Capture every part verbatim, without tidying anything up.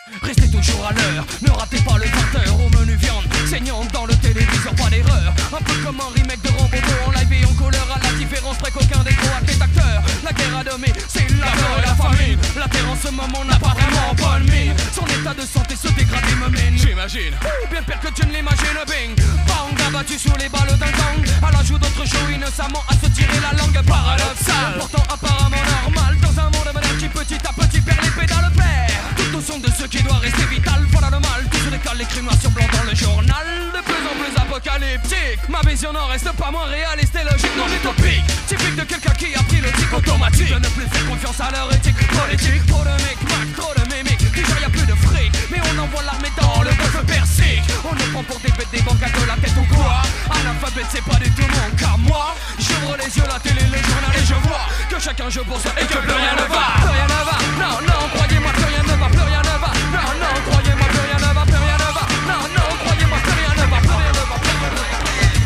Restez toujours à l'heure, ne ratez pas le vingt heures au menu viande saignante dans le téléviseur, pas d'erreur. Un peu comme un remake de Rambo en live et en couleur, à la différence près qu'aucun des croates est acteur. La guerre a nommé, c'est la peur et la famine. La terre en ce moment n'a pas vraiment bonne mine. Son état de santé se dégrade et me mine, j'imagine. Bien pire que tu ne l'imagines, bing. Bang, abattu sous les balles d'un gang. À l'ajout d'autres shows innocemment à se tirer la langue paradoxale. Pourtant apparemment normal dans un monde moderne qui petit à petit perd les pédales père. Tout au son de ce qui doit rester vital. Voilà le mal, tout sur les cales, les crimes noirs sur blanc dans le journal. De plus en plus apocalyptique. Ma vision n'en reste pas moins réaliste et logique, non utopique. Typique de quelqu'un qui a pris le tic automatique. De ne plus faire confiance à leur éthique politique. Trop de micmac, trop de mimiques. Déjà y'a plus de fric, mais on envoie l'armée dans le golfe Persique. On nous prend pour des bêtes, des banques à de la tête ou quoi. Analphabète c'est pas du tout mon cas. Moi, j'ouvre les yeux, la télé, le journal et je vois que chacun je bosse et que plus rien ne va. Plus rien ne va, non, non, croyez-moi, plus rien ne va, plus rien ne va. Non, non, croyez-moi, plus rien ne va, plus rien ne va. Non, non, croyez-moi, plus rien ne va, plus rien ne va, plus rien ne va.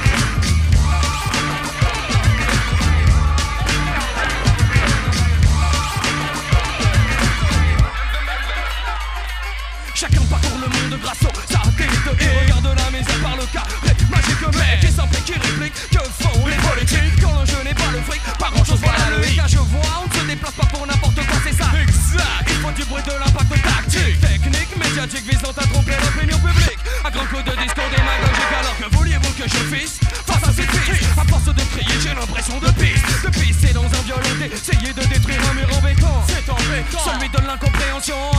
Chacun parcourt le monde grâce au satellite et regarde la misère par le carré magique. Mais qui simple et qui réplique, que font les politiques quand le jeu n'est pas le fric, pas grand chose voilà le hic. Je vois, on ne se déplace pas pour n'importe quoi, c'est ça. Exact, il faut du bruit, de l'impact tactique, technique, médiatique visant à tromper l'opinion publique. À grand coup de discours démagogique, alors que vouliez-vous que je fisse face à ces fils? À force de crier, j'ai l'impression de pisse. De pisser dans un violenté, essayer de détruire un mur en béton. C'est embêtant, celui de l'incompréhension.